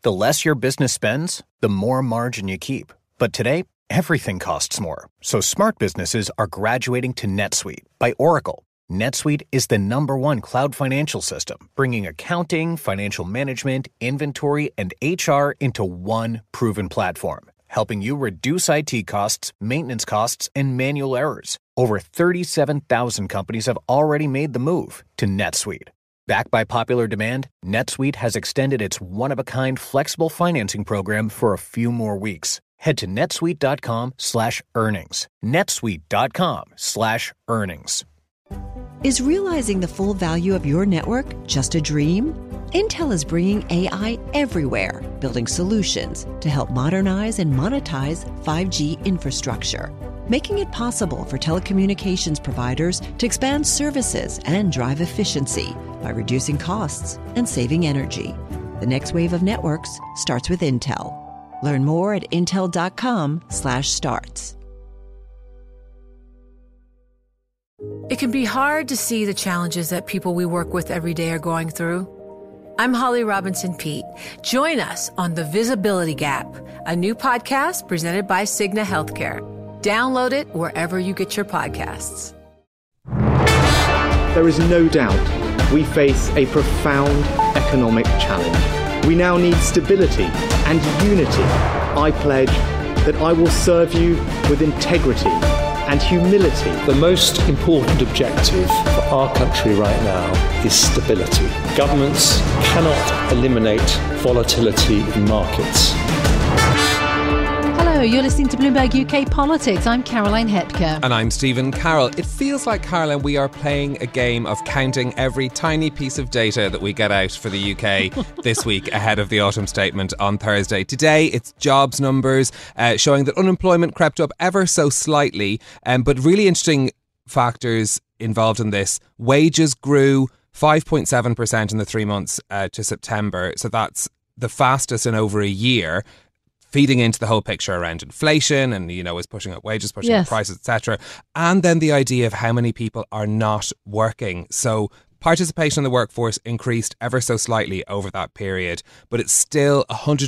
The less your business spends, the more margin you keep. But today, everything costs more. So smart businesses are graduating to NetSuite by Oracle. NetSuite is the #1 cloud financial system, bringing accounting, financial management, inventory, and HR into one proven platform, helping you reduce IT costs, maintenance costs, and manual errors. Over 37,000 companies have already made the move to NetSuite. Backed by popular demand, NetSuite has extended its one-of-a-kind flexible financing program for a few more weeks. Head to netsuite.com/earnings. netsuite.com/earnings. Is realizing the full value of your network just a dream? Intel is bringing AI everywhere, building solutions to help modernize and monetize 5G infrastructure, making it possible for telecommunications providers to expand services and drive efficiency by reducing costs and saving energy. The next wave of networks starts with Intel. Learn more at intel.com/starts. It can be hard to see the challenges that people we work with every day are going through. I'm Holly Robinson Peete. Join us on The Visibility Gap, a new podcast presented by Cigna Healthcare. Download it wherever you get your podcasts. There is no doubt we face a profound economic challenge. We now need stability and unity. I pledge that I will serve you with integrity and humility. The most important objective for our country right now is stability. Governments cannot eliminate volatility in markets. Hello, you're listening to Bloomberg UK Politics. I'm Caroline Hepker. And I'm Stephen Carroll. It feels like, Caroline, we are playing a game of counting every tiny piece of data that we get out for the UK this week ahead of the autumn statement on Thursday. Today, it's jobs numbers showing that unemployment crept up ever so slightly. But really interesting factors involved in this. Wages grew 5.7% in the 3 months to September. So that's the fastest in over a year, feeding into the whole picture around inflation and, is pushing up wages, pushing up prices, etc. And then the idea of how many people are not working. So participation in the workforce increased ever so slightly over that period, but it's still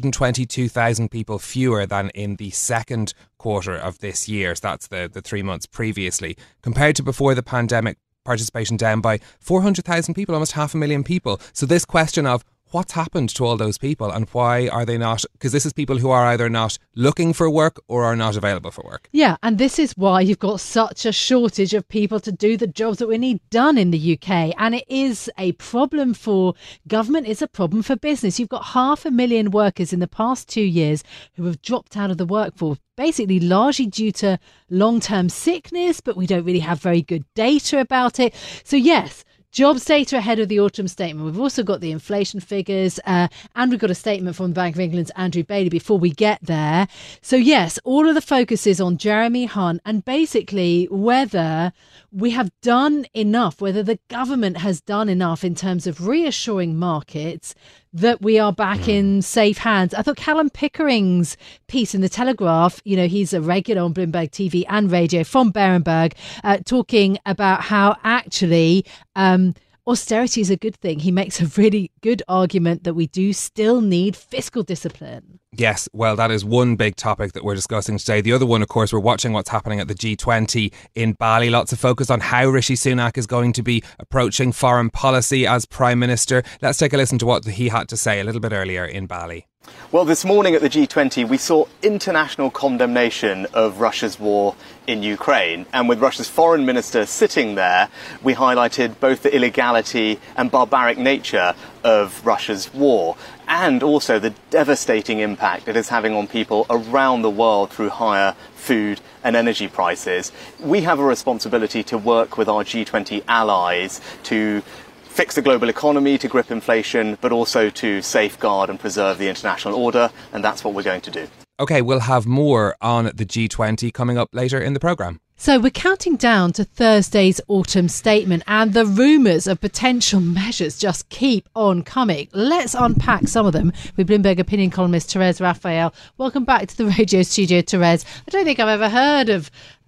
122,000 people fewer than in the second quarter of this year. So that's the 3 months previously. Compared to before the pandemic, participation down by 400,000 people, almost 500,000 people. So this question of what's happened to all those people and why are they not? Because this is people who are either not looking for work or are not available for work. Yeah, and this is why you've got such a shortage of people to do the jobs that we need done in the UK. And it is a problem for government, it's a problem for business. You've got 500,000 workers in the past 2 years who have dropped out of the workforce, basically largely due to long-term sickness, but we don't really have very good data about it. So yes, jobs data ahead of the autumn statement. We've also got the inflation figures and we've got a statement from the Bank of England's Andrew Bailey before we get there. So yes, all of the focus is on Jeremy Hunt and basically whether we have done enough, whether the government has done enough in terms of reassuring markets that we are back in safe hands. I thought Callum Pickering's piece in The Telegraph, he's a regular on Bloomberg TV and radio from Berenberg, talking about how actually austerity is a good thing. He makes a really good argument that we do still need fiscal discipline. Yes, well, that is one big topic that we're discussing today. The other one, of course, we're watching what's happening at the G20 in Bali. Lots of focus on how Rishi Sunak is going to be approaching foreign policy as Prime Minister. Let's take a listen to what he had to say a little bit earlier in Bali. Well, this morning at the G20, we saw international condemnation of Russia's war in Ukraine. And with Russia's foreign minister sitting there, we highlighted both the illegality and barbaric nature of Russia's war and also the devastating impact it is having on people around the world through higher food and energy prices. We have a responsibility to work with our G20 allies to fix the global economy, to grip inflation, but also to safeguard and preserve the international order. And that's what we're going to do. OK, we'll have more on the G20 coming up later in the programme. So we're counting down to Thursday's autumn statement and the rumours of potential measures just keep on coming. Let's unpack some of them with Bloomberg opinion columnist Therese Raphael. Welcome back to the radio studio, Therese. I don't think I've ever heard of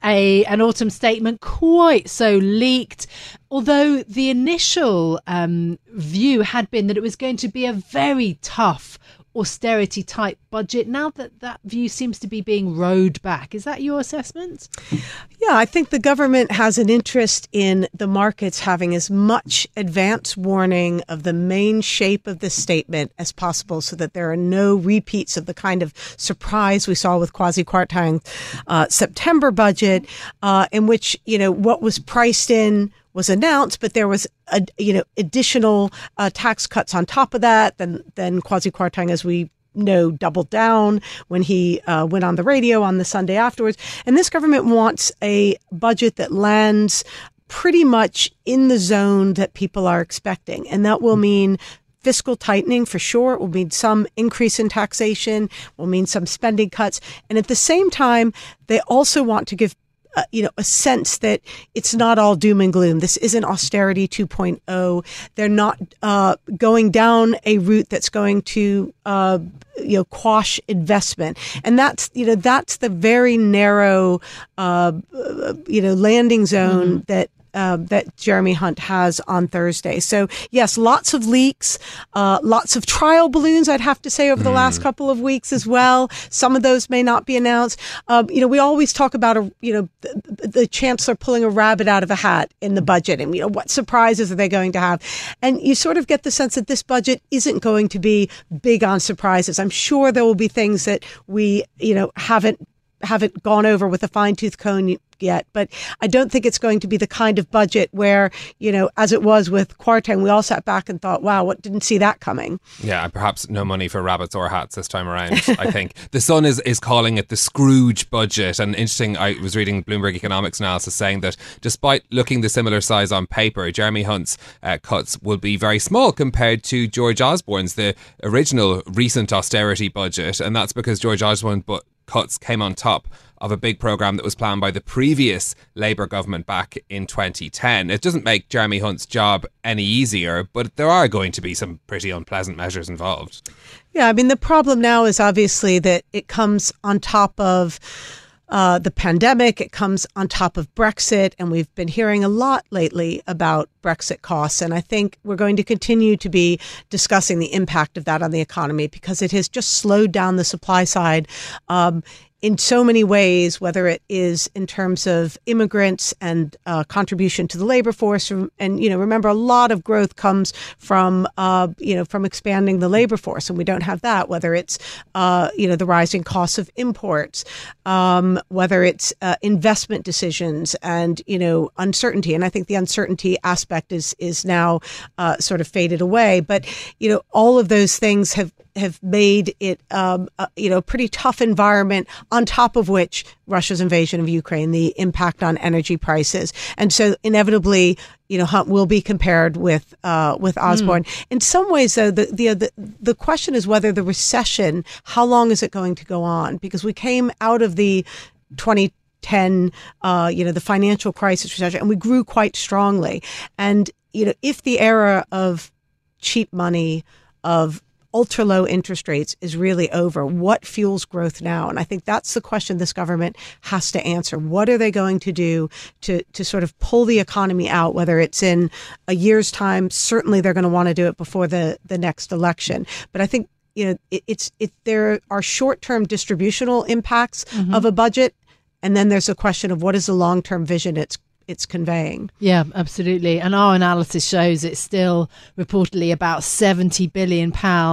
an autumn statement quite so leaked, although the initial view had been that it was going to be a very tough austerity type budget now that view seems to be being rowed back. Is that your assessment? Yeah, I think the government has an interest in the markets having as much advance warning of the main shape of the statement as possible so that there are no repeats of the kind of surprise we saw with Kwasi Kwarteng's September budget, in which, what was priced in was announced, but there was additional tax cuts on top of that. Then Kwasi Kwarteng, as we know, doubled down when he went on the radio on the Sunday afterwards. And this government wants a budget that lands pretty much in the zone that people are expecting, and that will mean fiscal tightening for sure. It will mean some increase in taxation, will mean some spending cuts. And at the same time, they also want to give a sense that it's not all doom and gloom. This isn't austerity 2.0. They're not going down a route that's going to quash investment, and that's the very narrow landing zone that Jeremy Hunt has on Thursday. So yes, lots of leaks, lots of trial balloons, I'd have to say, over the last couple of weeks as well. Some of those may not be announced. We always talk about the chancellor pulling a rabbit out of a hat in the budget, and what surprises are they going to have? And you sort of get the sense that this budget isn't going to be big on surprises. I'm sure there will be things that we haven't gone over with a fine-tooth comb yet, but I don't think it's going to be the kind of budget where, as it was with Kwarteng, we all sat back and thought, wow, didn't see that coming. Yeah, and perhaps no money for rabbits or hats this time around. I think The Sun is calling it the Scrooge budget. And interesting, I was reading Bloomberg Economics analysis saying that despite looking the similar size on paper, Jeremy Hunt's cuts will be very small compared to George Osborne's, the original recent austerity budget. And that's because George Osborne's cuts came on top of a big programme that was planned by the previous Labour government back in 2010. It doesn't make Jeremy Hunt's job any easier, but there are going to be some pretty unpleasant measures involved. Yeah, I mean, the problem now is obviously that it comes on top of the pandemic, it comes on top of Brexit, and we've been hearing a lot lately about Brexit costs. And I think we're going to continue to be discussing the impact of that on the economy because it has just slowed down the supply side in so many ways, whether it is in terms of immigrants and contribution to the labor force. And, remember, a lot of growth comes from expanding the labor force. And we don't have that, whether it's, the rising costs of imports, whether it's investment decisions and, uncertainty. And I think the uncertainty aspect is now sort of faded away. But, all of those things have made it, a pretty tough environment, on top of which Russia's invasion of Ukraine, the impact on energy prices. And so inevitably, Hunt will be compared with Osborne. In some ways, though, the question is whether the recession, how long is it going to go on? Because we came out of the 2010, the financial crisis recession, and we grew quite strongly. And, if the era of cheap money, of ultra low interest rates is really over, what fuels growth now? And I think that's the question this government has to answer. What are they going to do to sort of pull the economy out, whether it's in a year's time? Certainly they're going to want to do it before the next election. But I think, there are short-term distributional impacts of a budget. And then there's a question of what is the long-term vision it's conveying. Yeah, absolutely. And our analysis shows it's still reportedly about £70 billion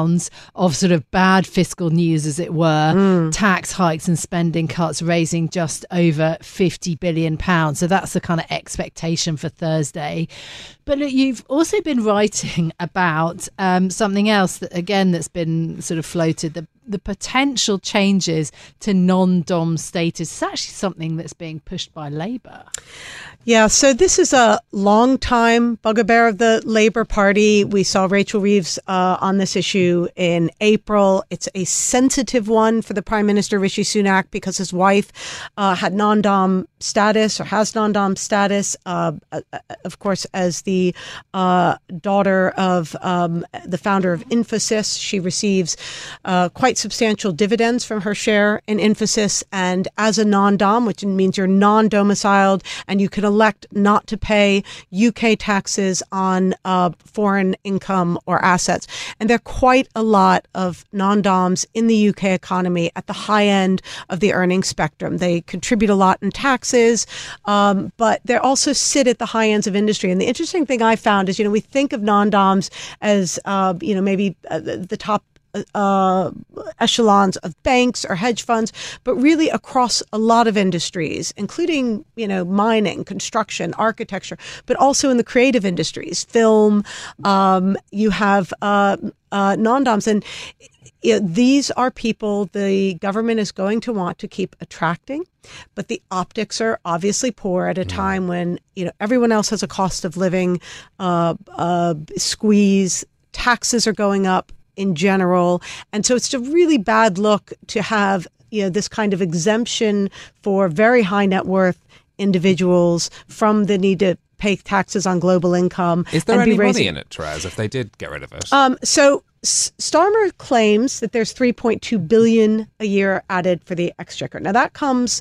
of sort of bad fiscal news, as it were, tax hikes and spending cuts raising just over £50 billion. So that's the kind of expectation for Thursday. But look, you've also been writing about something else that, again, that's been sort of floated, the potential changes to non-dom status. It's actually something that's being pushed by Labour. Yeah, so this is a long-time bugbear of the Labour Party. We saw Rachel Reeves on this issue in April. It's a sensitive one for the Prime Minister, Rishi Sunak, because his wife had non-dom status or has non-dom status. Of course, as the daughter of the founder of Infosys, she receives quite substantial dividends from her share in Infosys. And as a non-dom, which means you're non-domiciled and you can elect not to pay UK taxes on foreign income or assets. And there are quite a lot of non-doms in the UK economy at the high end of the earnings spectrum. They contribute a lot in taxes, but they also sit at the high ends of industry. And the interesting thing I found is, we think of non-doms as, maybe the top echelons of banks or hedge funds, but really across a lot of industries, including, mining, construction, architecture, but also in the creative industries, film. You have non-doms, and these are people the government is going to want to keep attracting, but the optics are obviously poor at a time when, everyone else has a cost of living squeeze, taxes are going up in general. And so it's a really bad look to have, this kind of exemption for very high net worth individuals from the need to pay taxes on global income. Is there any money in it, Therese, if they did get rid of it? So Starmer claims that there's $3.2 billion a year added for the exchequer. Now that comes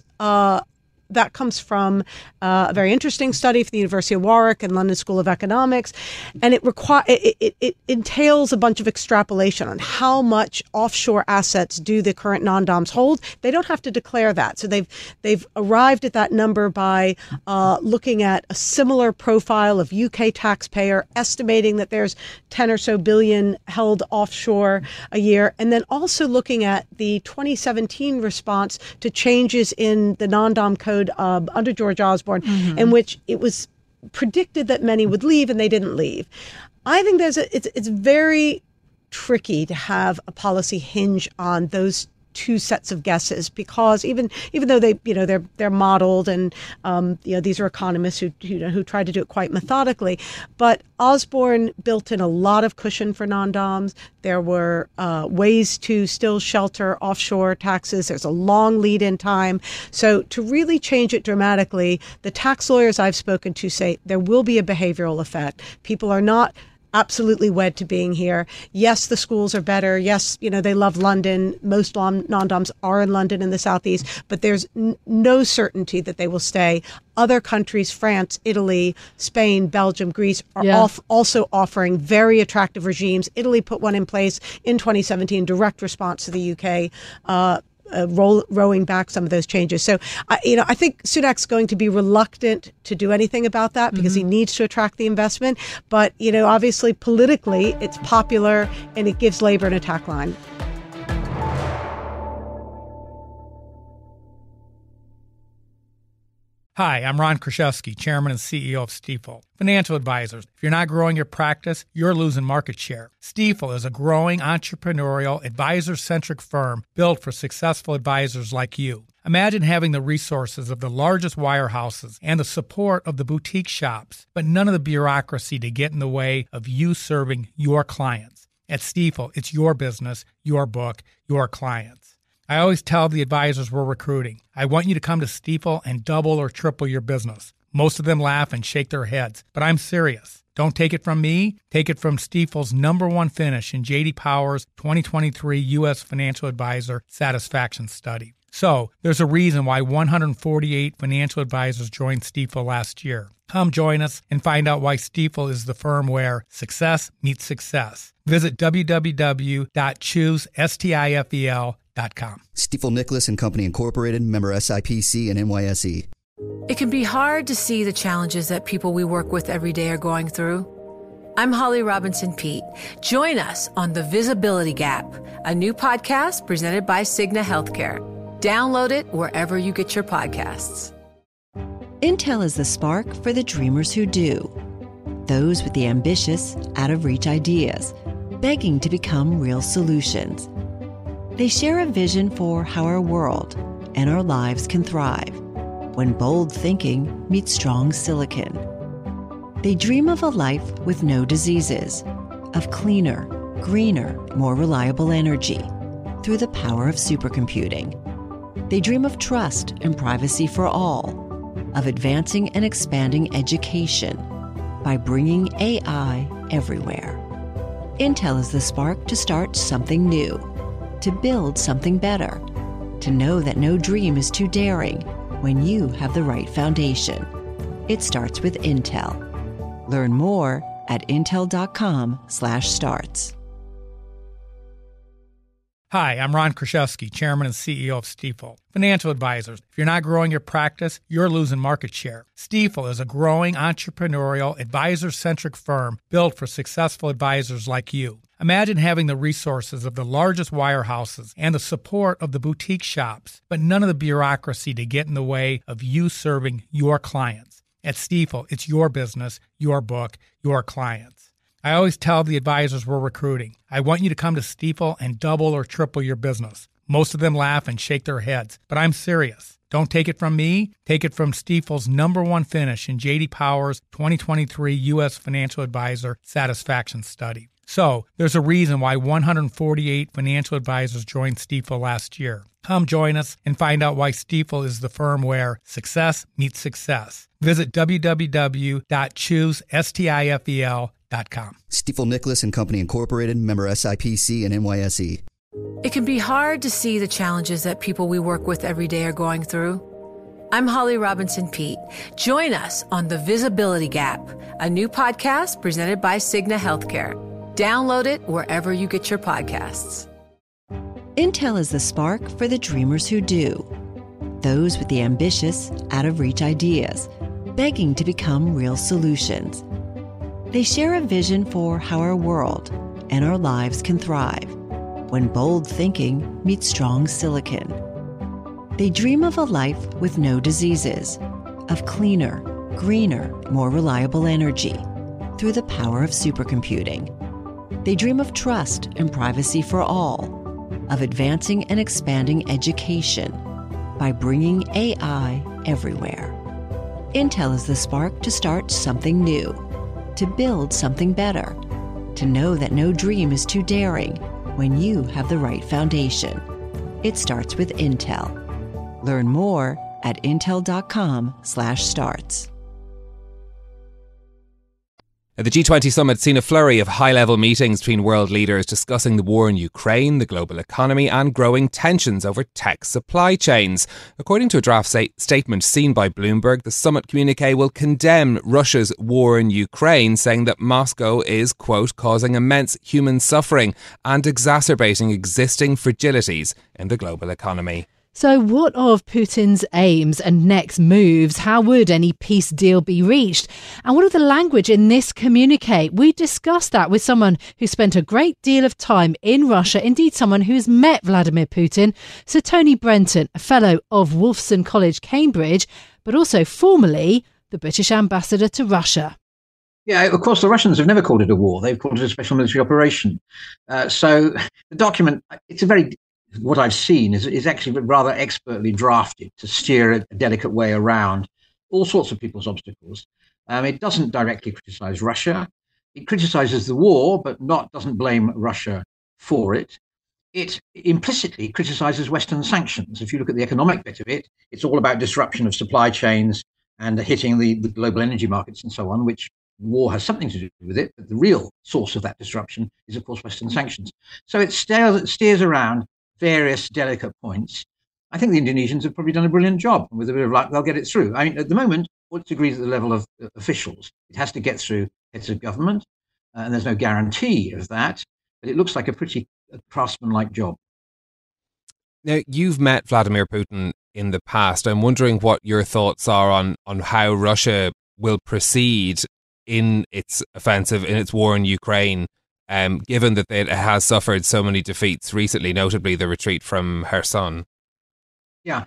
from a very interesting study from the University of Warwick and London School of Economics, and it entails a bunch of extrapolation on how much offshore assets do the current non-doms hold. They don't have to declare that, so they've arrived at that number by looking at a similar profile of UK taxpayer, estimating that there's 10 or so billion held offshore a year, and then also looking at the 2017 response to changes in the non-dom code under George Osborne, in which it was predicted that many would leave and they didn't leave. I think it's very tricky to have a policy hinge on those two sets of guesses, because even though they're modeled and these are economists who try to do it quite methodically, but Osborne built in a lot of cushion for non-doms. There were ways to still shelter offshore taxes. There's a long lead in time. So to really change it dramatically, the tax lawyers I've spoken to say there will be a behavioral effect. People are not absolutely wed to being here. Yes, the schools are better. Yes, they love London. Most non-doms are in London in the southeast, but there's no certainty that they will stay. Other countries, France, Italy, Spain, Belgium, Greece, are also offering very attractive regimes. Italy put one in place in 2017, direct response to the UK, rowing back some of those changes. So, I think Sunak's going to be reluctant to do anything about that because he needs to attract the investment. But, obviously politically, it's popular and it gives Labour an attack line. Hi, I'm Ron Kraszewski, Chairman and CEO of Stifel. Financial advisors, if you're not growing your practice, you're losing market share. Stifel is a growing entrepreneurial, advisor-centric firm built for successful advisors like you. Imagine having the resources of the largest wirehouses and the support of the boutique shops, but none of the bureaucracy to get in the way of you serving your clients. At Stifel, it's your business, your book, your clients. I always tell the advisors we're recruiting, I want you to come to Stifel and double or triple your business. Most of them laugh and shake their heads, but I'm serious. Don't take it from me. Take it from Stifel's #1 finish in J.D. Power's 2023 U.S. Financial Advisor Satisfaction Study. So, there's a reason why 148 financial advisors joined Stifel last year. Come join us and find out why Stifel is the firm where success meets success. Visit www.choosestifel.com. Stifel Nicholas and Company Incorporated, member SIPC and NYSE. It can be hard to see the challenges that people we work with every day are going through. I'm Holly Robinson Peete. Join us on The Visibility Gap, a new podcast presented by Cigna Healthcare. Download it wherever you get your podcasts. Intel is the spark for the dreamers who do. Those with the ambitious, out-of-reach ideas, begging to become real solutions. They share a vision for how our world and our lives can thrive when bold thinking meets strong silicon. They dream of a life with no diseases, of cleaner, greener, more reliable energy through the power of supercomputing. They dream of trust and privacy for all, of advancing and expanding education by bringing AI everywhere. Intel is the spark to start something new, to build something better, to know that no dream is too daring when you have the right foundation. It starts with Intel. Learn more at intel.com/starts. Hi, I'm Ron Kraszewski, Chairman and CEO of Stifel. Financial advisors, if you're not growing your practice, you're losing market share. Stifel is a growing entrepreneurial, advisor-centric firm built for successful advisors like you. Imagine having the resources of the largest wirehouses and the support of the boutique shops, but none of the bureaucracy to get in the way of you serving your clients. At Stifel, it's your business, your book, your clients. I always tell the advisors we're recruiting, I want you to come to Stifel and double or triple your business. Most of them laugh and shake their heads, but I'm serious. Don't take it from me. Take it from Stifel's #1 finish in J.D. Power's 2023 U.S. Financial Advisor Satisfaction Study. So, there's a reason why 148 financial advisors joined Stifel last year. Come join us and find out why Stifel is the firm where success meets success. Visit www.choosestifel.com. Stifel Nicholas and Company Incorporated, member SIPC and NYSE. It can be hard to see the challenges that people we work with every day are going through. I'm Holly Robinson Peete. Join us on The Visibility Gap, a new podcast presented by Cigna Healthcare. Download it wherever you get your podcasts. Intel is the spark for the dreamers who do. Those with the ambitious, out-of-reach ideas, begging to become real solutions. They share a vision for how our world and our lives can thrive when bold thinking meets strong silicon. They dream of a life with no diseases, of cleaner, greener, more reliable energy through the power of supercomputing. They dream of trust and privacy for all, of advancing and expanding education by bringing AI everywhere. Intel is the spark to start something new, to build something better, to know that no dream is too daring when you have the right foundation. It starts with Intel. Learn more at intel.com/starts. The G20 summit seen a flurry of high-level meetings between world leaders discussing the war in Ukraine, the global economy and growing tensions over tech supply chains. According to a draft statement seen by Bloomberg, the summit communique will condemn Russia's war in Ukraine, saying that Moscow is, quote, causing immense human suffering and exacerbating existing fragilities in the global economy. So what of Putin's aims and next moves? How would any peace deal be reached? And what of the language in this communique? We discussed that with someone who spent a great deal of time in Russia, indeed someone who's met Vladimir Putin, Sir Tony Brenton, a fellow of Wolfson College, Cambridge, but also formerly the British ambassador to Russia. Yeah, of course, the Russians have never called it a war. They've called it a special military operation. So the document, what I've seen is actually rather expertly drafted to steer a delicate way around all sorts of people's obstacles. It doesn't directly criticize Russia. It criticizes the war, but doesn't blame Russia for it. It implicitly criticizes Western sanctions. If you look at the economic bit of it, it's all about disruption of supply chains and hitting the global energy markets and so on, which war has something to do with it. But the real source of that disruption is, of course, Western sanctions. So it steers around various delicate points. I think the Indonesians have probably done a brilliant job. And with a bit of luck, they'll get it through. I mean, at the moment, it's agreed at the level of officials. It has to get through heads of government, and there's no guarantee of that. But it looks like a pretty craftsman-like job. Now, you've met Vladimir Putin in the past. I'm wondering what your thoughts are on how Russia will proceed in its offensive, in its war in Ukraine, given that it has suffered so many defeats recently, notably the retreat from Kherson. Yeah.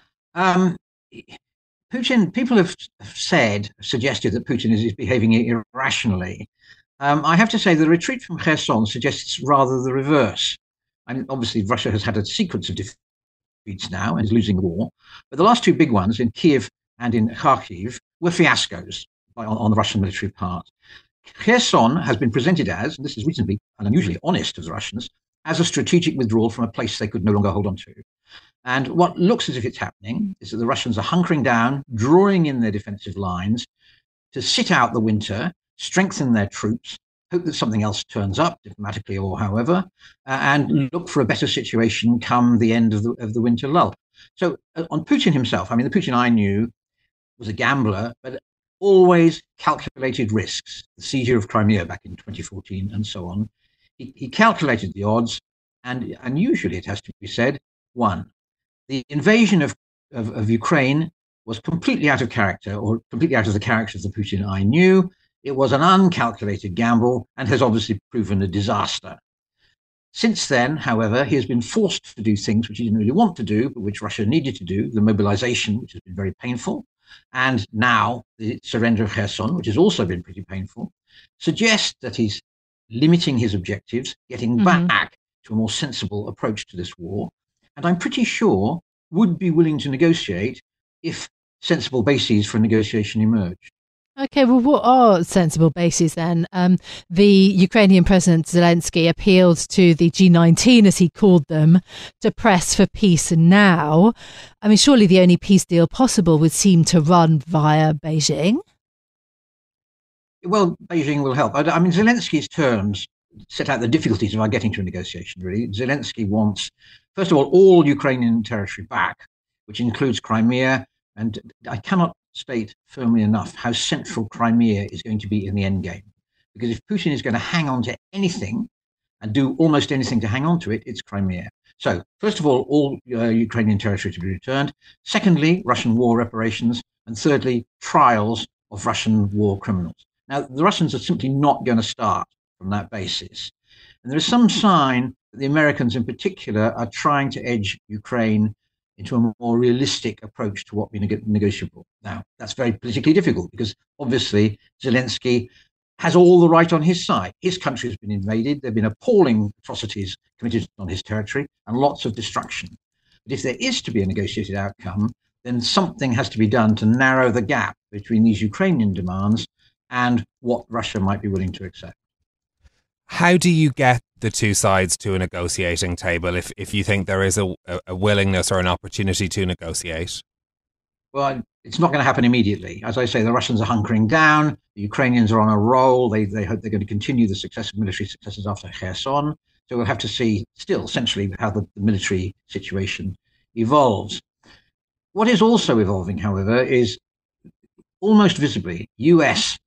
Putin, people have suggested that Putin is behaving irrationally. I have to say the retreat from Kherson suggests rather the reverse. I mean, obviously, Russia has had a sequence of defeats now and is losing the war. But the last two big ones in Kiev and in Kharkiv were fiascos on the Russian military part. Kherson has been presented as, and this is reasonably and unusually honest of the Russians, as a strategic withdrawal from a place they could no longer hold on to. And what looks as if it's happening is that the Russians are hunkering down, drawing in their defensive lines to sit out the winter, strengthen their troops, hope that something else turns up, diplomatically or however, and look for a better situation come the end of the winter lull. So on Putin himself, I mean, the Putin I knew was a gambler, but always calculated risks. The seizure of Crimea back in 2014 and so on. He calculated the odds, and unusually, it has to be said, won. The invasion of Ukraine was completely out of character, or completely out of the character of the Putin I knew. It was an uncalculated gamble and has obviously proven a disaster. Since then, however, he has been forced to do things which he didn't really want to do, but which Russia needed to do, the mobilization, which has been very painful, and now the surrender of Kherson, which has also been pretty painful, suggests that he's limiting his objectives, getting back to a more sensible approach to this war, and I'm pretty sure would be willing to negotiate if sensible bases for negotiation emerged. Okay, well, what are sensible bases then? The Ukrainian President Zelensky appealed to the G19, as he called them, to press for peace now. I mean, surely the only peace deal possible would seem to run via Beijing. Well, Beijing will help. I mean, Zelensky's terms set out the difficulties of our getting to a negotiation, really. Zelensky wants, first of all Ukrainian territory back, which includes Crimea, and I cannot state firmly enough how central Crimea is going to be in the endgame. Because if Putin is going to hang on to anything and do almost anything to hang on to it, it's Crimea. So, first of all Ukrainian territory to be returned. Secondly, Russian war reparations. And thirdly, trials of Russian war criminals. Now, the Russians are simply not going to start from that basis. And there is some sign that the Americans in particular are trying to edge Ukraine into a more realistic approach to what we negotiable. Now, that's very politically difficult because obviously Zelensky has all the right on his side. His country has been invaded. There have been appalling atrocities committed on his territory and lots of destruction. But if there is to be a negotiated outcome, then something has to be done to narrow the gap between these Ukrainian demands and what Russia might be willing to accept. How do you get the two sides to a negotiating table if you think there is a willingness or an opportunity to negotiate? Well, it's not going to happen immediately. As I say, the Russians are hunkering down. The Ukrainians are on a roll. They hope they're going to continue the military successes after Kherson. So we'll have to see still essentially how the military situation evolves. What is also evolving, however, is almost visibly US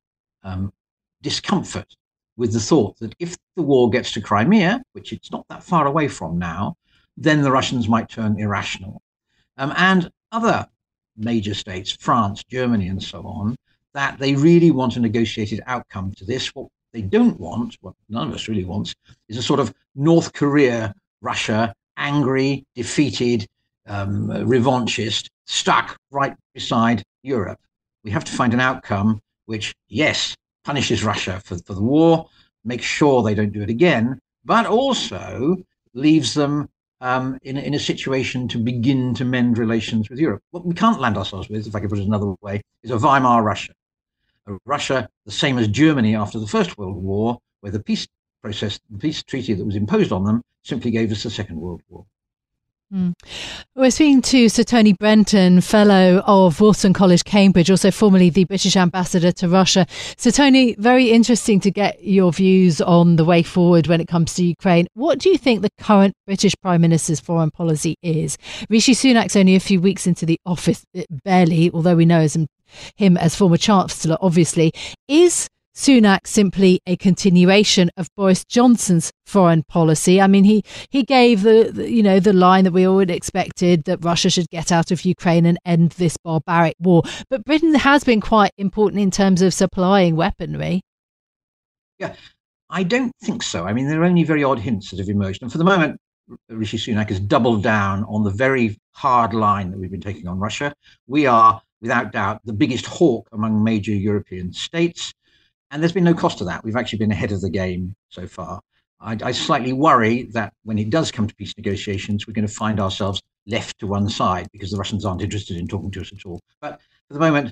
discomfort with the thought that if the war gets to Crimea, which it's not that far away from now, then the Russians might turn irrational. And other major states, France, Germany, and so on, that they really want a negotiated outcome to this. What they don't want, what none of us really wants, is a sort of North Korea, Russia, angry, defeated, revanchist, stuck right beside Europe. We have to find an outcome which, yes, punishes Russia for the war, makes sure they don't do it again, but also leaves them in a situation to begin to mend relations with Europe. What we can't land ourselves with, if I could put it another way, is a Weimar Russia. A Russia the same as Germany after the First World War, where the peace process, the peace treaty that was imposed on them simply gave us the Second World War. We're speaking to Sir Tony Brenton, Fellow of Wolfson College, Cambridge, also formerly the British Ambassador to Russia. Sir Tony, very interesting to get your views on the way forward when it comes to Ukraine. What do you think the current British Prime Minister's foreign policy is? Rishi Sunak's only a few weeks into the office, barely, although we know him as former Chancellor, obviously. Is Sunak simply a continuation of Boris Johnson's foreign policy? I mean, he gave the line that we all would expected, that Russia should get out of Ukraine and end this barbaric war. But Britain has been quite important in terms of supplying weaponry. Yeah, I don't think so. I mean, there are only very odd hints that have emerged. And for the moment, Rishi Sunak has doubled down on the very hard line that we've been taking on Russia. We are, without doubt, the biggest hawk among major European states. And there's been no cost to that. We've actually been ahead of the game so far. I slightly worry that when it does come to peace negotiations, we're going to find ourselves left to one side because the Russians aren't interested in talking to us at all. But for the moment,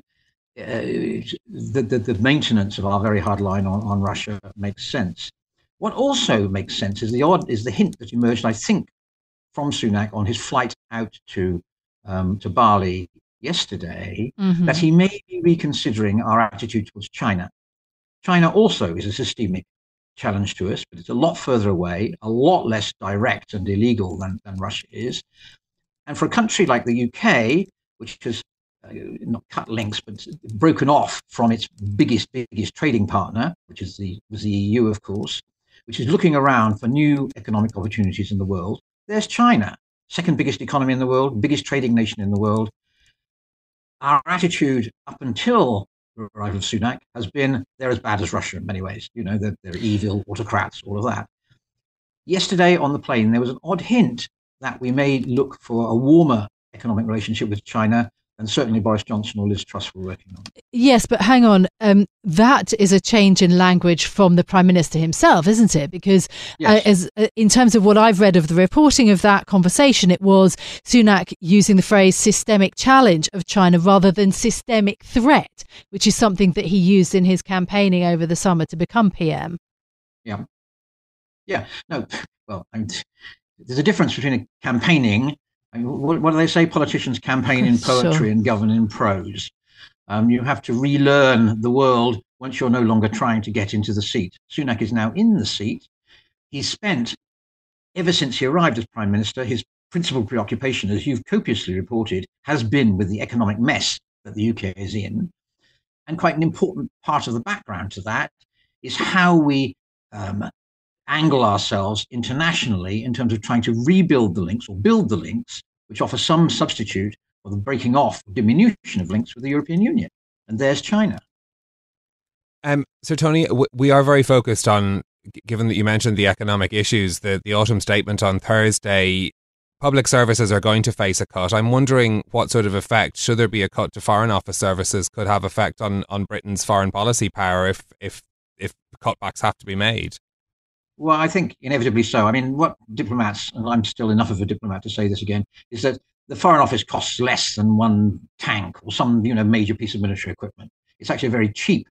the maintenance of our very hard line on Russia makes sense. What also makes sense is the hint that emerged, I think, from Sunak on his flight out to Bali yesterday that he may be reconsidering our attitude towards China. China also is a systemic challenge to us, but it's a lot further away, a lot less direct and illegal than Russia is. And for a country like the UK, which has not cut links, but broken off from its biggest trading partner, which was the EU, of course, which is looking around for new economic opportunities in the world, there's China, second biggest economy in the world, biggest trading nation in the world. Our attitude up until the arrival of Sunak has been they're as bad as Russia in many ways. You know, they're evil autocrats, all of that. Yesterday on the plane, there was an odd hint that we may look for a warmer economic relationship with China than certainly Boris Johnson or Liz Truss were working on. Yes, but hang on. That is a change in language from the Prime Minister himself, isn't it? Because yes. In terms of what I've read of the reporting of that conversation, it was Sunak using the phrase systemic challenge of China rather than systemic threat, which is something that he used in his campaigning over the summer to become PM. Yeah. Yeah. No, well, there's a difference between a campaigning. What do they say? Politicians campaign in poetry and govern in prose. You have to relearn the world once you're no longer trying to get into the seat. Sunak is now in the seat. He's spent, ever since he arrived as Prime Minister, his principal preoccupation, as you've copiously reported, has been with the economic mess that the UK is in. And quite an important part of the background to that is how we angle ourselves internationally in terms of trying to rebuild the links or build the links, which offer some substitute for the breaking off, diminution of links with the European Union. And there's China. So, Tony, we are very focused on, given that you mentioned the economic issues, the autumn statement on Thursday, public services are going to face a cut. I'm wondering what sort of effect, should there be a cut to Foreign Office services, could have effect on Britain's foreign policy power if cutbacks have to be made. Well, I think inevitably so. I mean, what diplomats, and I'm still enough of a diplomat to say this again, is that the Foreign Office costs less than one tank or some, major piece of military equipment. It's actually a very cheap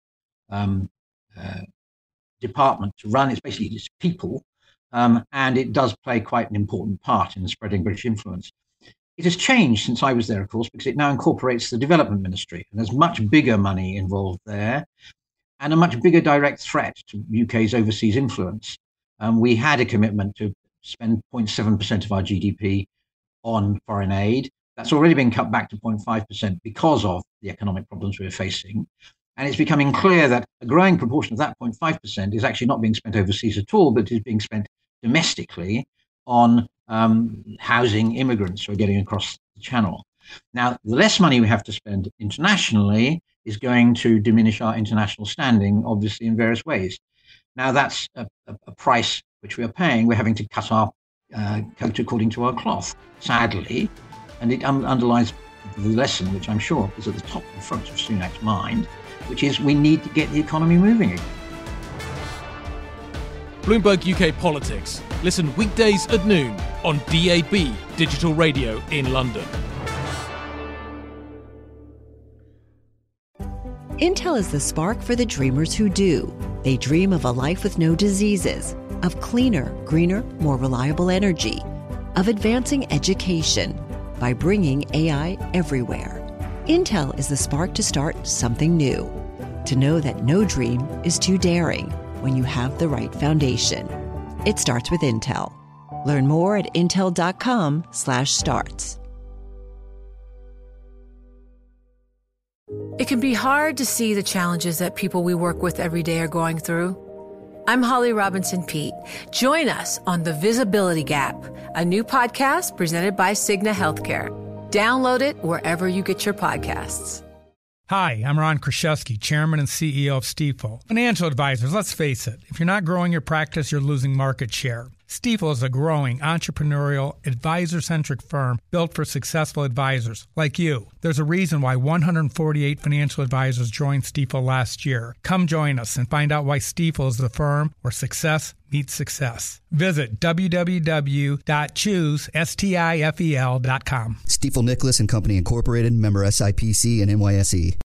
department to run. It's basically just people, and it does play quite an important part in spreading British influence. It has changed since I was there, of course, because it now incorporates the Development Ministry, and there's much bigger money involved there, and a much bigger direct threat to UK's overseas influence. We had a commitment to spend 0.7% of our GDP on foreign aid. That's already been cut back to 0.5% because of the economic problems we're facing. And it's becoming clear that a growing proportion of that 0.5% is actually not being spent overseas at all, but is being spent domestically on housing immigrants who are getting across the channel. Now, the less money we have to spend internationally is going to diminish our international standing, obviously, in various ways. Now, that's a price which we are paying. We're having to cut our coat according to our cloth, sadly. And it underlines the lesson, which I'm sure is at the top and front of Sunak's mind, which is we need to get the economy moving again. Bloomberg UK Politics. Listen weekdays at noon on DAB Digital Radio in London. Intel is the spark for the dreamers who do. They dream of a life with no diseases, of cleaner, greener, more reliable energy, of advancing education by bringing AI everywhere. Intel is the spark to start something new, to know that no dream is too daring when you have the right foundation. It starts with Intel. Learn more at intel.com/starts. It can be hard to see the challenges that people we work with every day are going through. I'm Holly Robinson Peete. Join us on The Visibility Gap, a new podcast presented by Cigna Healthcare. Download it wherever you get your podcasts. Hi, I'm Ron Kraszewski, Chairman and CEO of Stifel. Financial advisors, let's face it, if you're not growing your practice, you're losing market share. Stifel is a growing, entrepreneurial, advisor-centric firm built for successful advisors like you. There's a reason why 148 financial advisors joined Stifel last year. Come join us and find out why Stifel is the firm where success meets success. Visit www.choosestifel.com. Stifel Nicholas and Company Incorporated, member SIPC and NYSE.